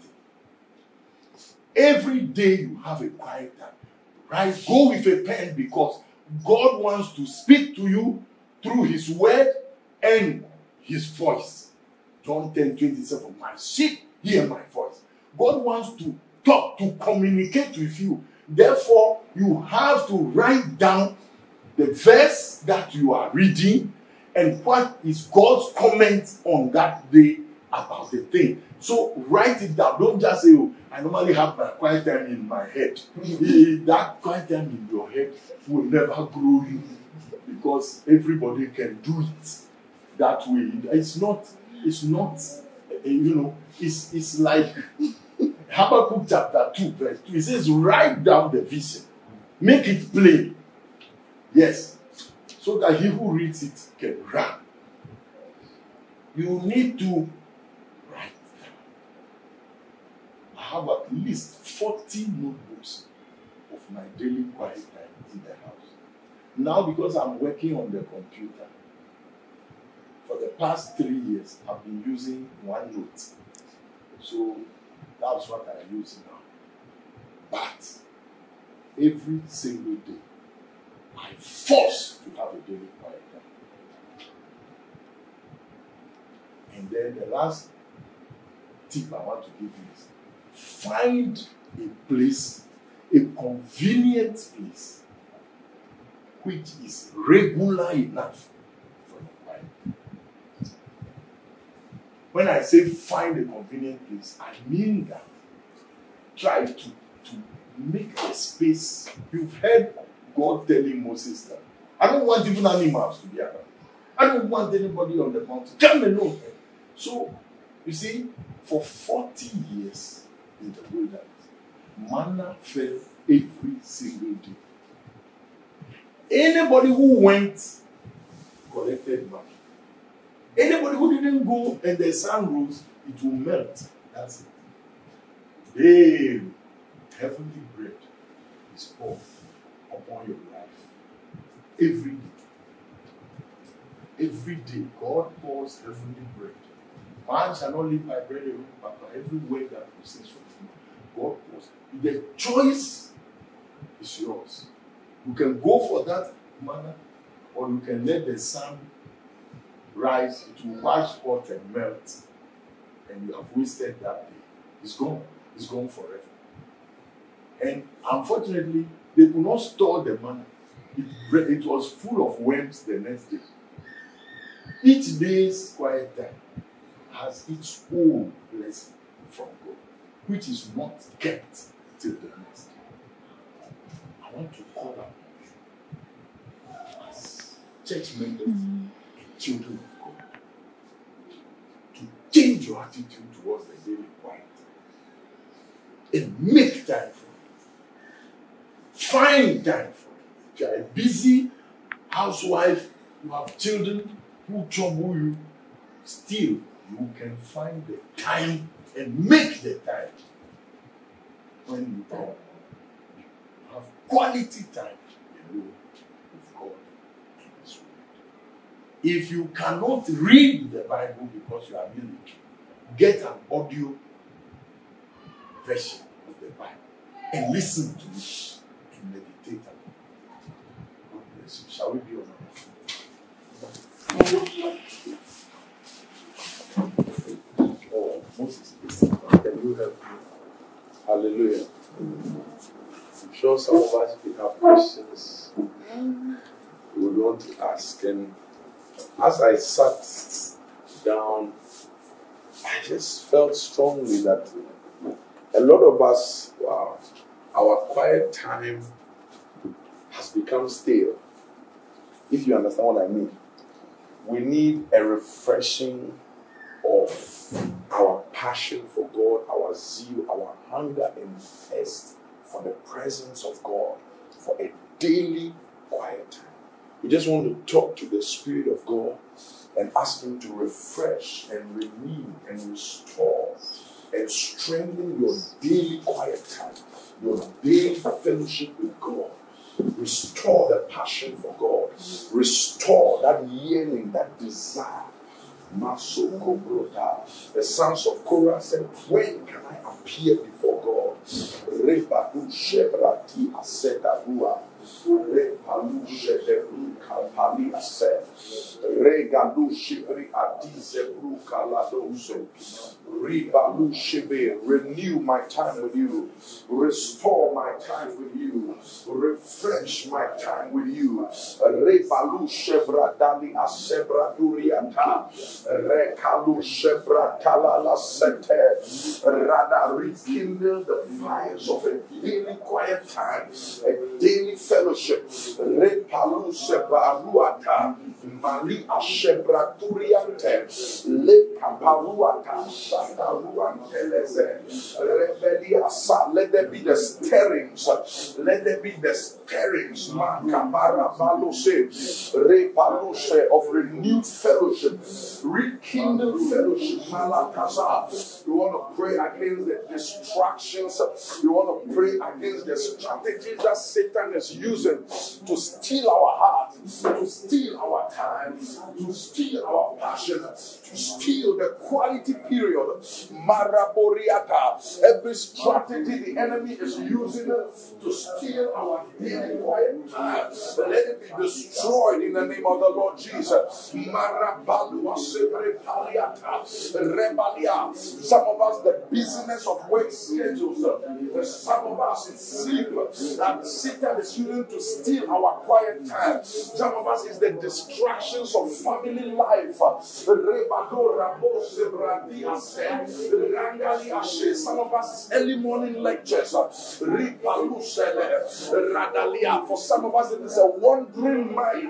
Every day you have a quiet time. Right? Go with a pen, because God wants to speak to you through his word and his voice. John 10:27. My sheep hear my voice. God wants to talk, to communicate with you. Therefore, you have to write down the verse that you are reading and what is God's comment on that day about the thing. So write it down. Don't just say, oh, I normally have my quiet time in my head. That quiet time in your head will never grow you, because everybody can do it that way. It's not, it's like Habakkuk chapter 2 verse 2. It says, write down the vision. Make it plain. Yes. So that he who reads it can run. You need to write down. I have at least 40 notebooks of my daily quiet time in the house. Now, because I'm working on the computer, for the past 3 years, I've been using OneNote. So that's what I use now. But every single day, I'm forced to have a daily quiet time. And then the last tip I want to give you is find a place, a convenient place, which is regular enough for your quiet time. When I say find a convenient place, I mean that try to make a space. You've heard God telling Moses that I don't want even animals to be around. I don't want anybody on the mountain. Come alone. So, you see, for 40 years in the wilderness, manna fell every single day. Anybody who went collected manna. Anybody who didn't go and the sun rose, it will melt. That's it. Hey, heavenly bread is poured upon your life every day. Every day, God pours heavenly bread. Man shall not live by bread alone, but by every word that proceeds from him. God pours. The choice is yours. You can go for that manna, or you can let the sun rise. It will wash hot and melt, and you have wasted that day. It's gone. It's gone forever. And unfortunately, they could not store the manna. It was full of worms the next day. Each day's quiet time has its own blessing from God, which is not kept till the next day. I want to call upon you as church members and children of God to change change your attitude towards the daily quiet time. And make time for it. Find time for it. If you are a busy housewife, you have children who trouble you, still you can find the time and make the time when you come. Have quality time alone with God and His Word. If you cannot read the Bible because you are military, get an audio version of the Bible and listen to it and meditate on it. God bless you. Shall we be on our feet? Oh, Moses, can you help me? Hallelujah. I'm sure some of us will have questions we would want to ask. And as I sat down, I just felt strongly that a lot of us, our quiet time has become stale. If you understand what I mean. We need a refreshing of our passion for God, our zeal, our hunger and thirst for the presence of God, for a daily quiet time. We just want to talk to the Spirit of God and ask Him to refresh and renew and restore and strengthen your daily quiet time, your daily fellowship with God. Restore the passion for God. Restore that yearning, that desire. Masoko Brota. The sons of Korah said, when can I appear before God? Rebadu Shebrati Aseta Rua. Repalu Shedebru Kapali Ase. Regalu Shibri Adizebru Kaladoso. Rebalu Shebe. Renew my time with you. Restore my time with you. Refresh my time with you. Rebalu Shebra Dali Asebra Duriata. Rekalu Shebra Kalala Sete. Rather rekindle the fires of a daily quiet time, a daily fellowship. Repalu Shebra Ruata. Mali Ashebra Duriante. Le Kaparuata. Let there be the stirrings. Let there be the stirrings of renewed fellowship, rekindled fellowship. You want to pray against the distractions. You want to pray against the strategies that Satan is using to steal our heart, to steal our time, to steal our passion, to steal the quality period. Maraboriata. Every strategy the enemy is using to steal our daily quiet time, let it be destroyed in the name of the Lord Jesus. Marabalua sebrepaliata. Rebalia. Some of us, the business of work schedules. Some of us, it's sleep that Satan is using to steal our quiet time. Some of us, it's the distractions of family life. Some of us, early morning lectures. For some of us, it is a wandering mind.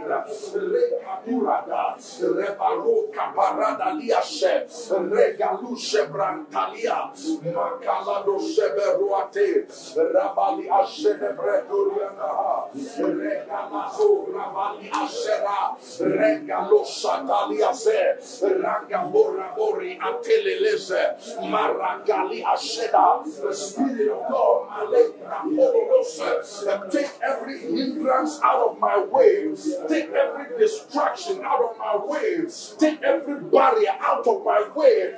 The Spirit of God, take every hindrance out of my way, take every distraction out of my way, take every barrier out of my way.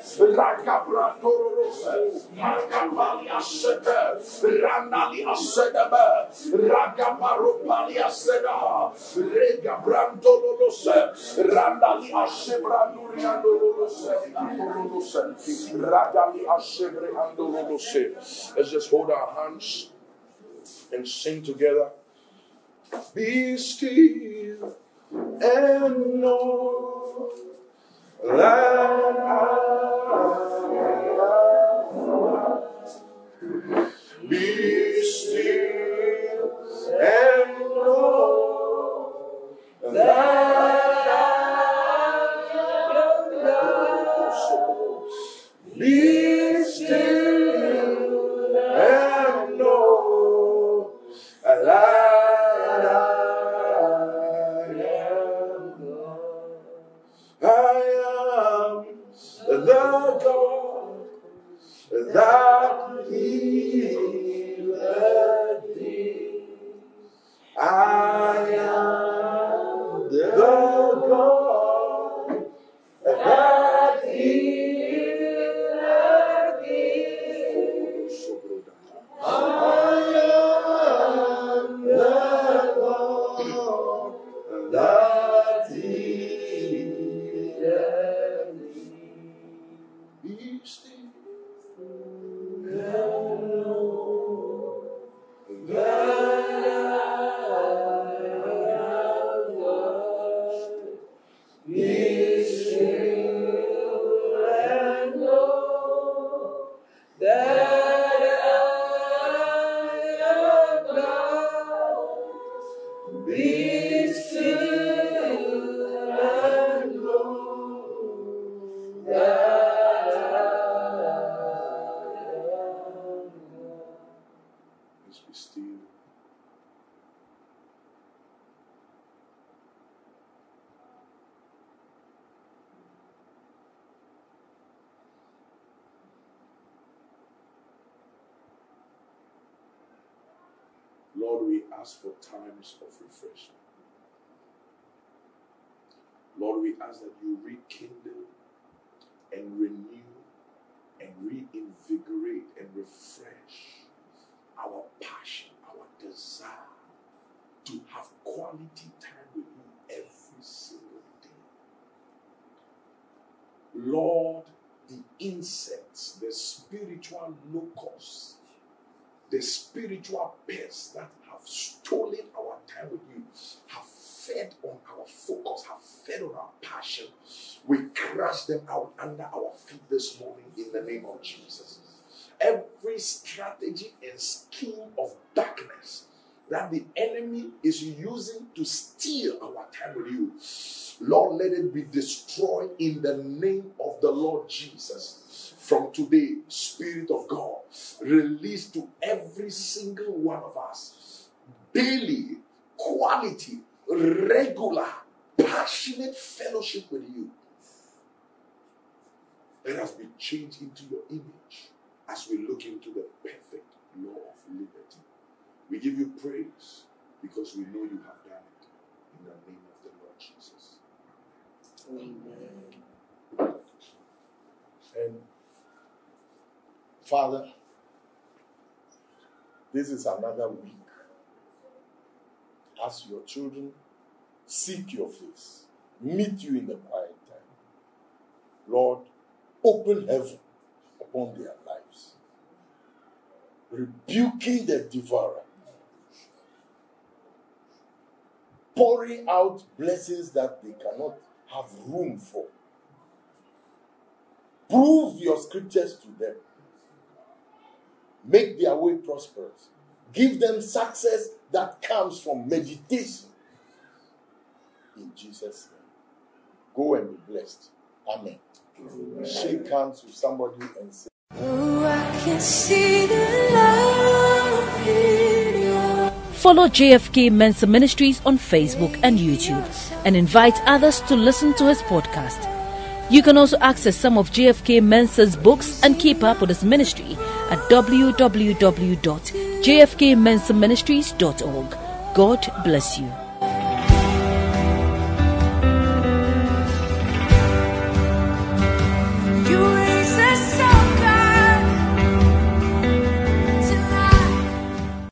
Let's just hold our hands and sing together. Be still and know that be still and know that God, that healeth thee. I am the God that healeth thee. Be still and know that I am God. Be still and know that I am God. Be still and know that let's be still. Lord, we ask for times of refreshing. Lord, we ask that you rekindle and renew and reinvigorate and refresh our passion, our desire to have quality time with you every single day. Lord, the insects, the spiritual locusts, the spiritual pests that have stolen our time with you, have fed on our focus, have fed on our passion. We crush them out under our feet this morning in the name of Jesus. Every strategy and scheme of darkness that the enemy is using to steal our time with you, Lord, let it be destroyed in the name of the Lord Jesus. From today, Spirit of God, release to every single one of us daily, quality, regular, passionate fellowship with you. Let us be changed into your image as we look into the perfect law of liberty. We give you praise because we know you have done it. In the name of the Lord Jesus. Amen. And Father, this is another week as your children seek your face, meet you in the quiet time. Lord, open heaven upon their lives, rebuking the devourer, pouring out blessings that they cannot have room for. Prove your scriptures to them. Make their way prosperous. Give them success that comes from meditation. In Jesus' name. Go and be blessed. Amen. Shake hands with somebody and say, Oh, I can see the love in your Follow JFK Mensa Ministries on Facebook and YouTube and invite others to listen to his podcast. You can also access some of JFK Mensa's books and keep up with his ministry at www.jfkmensaministries.org. God bless you.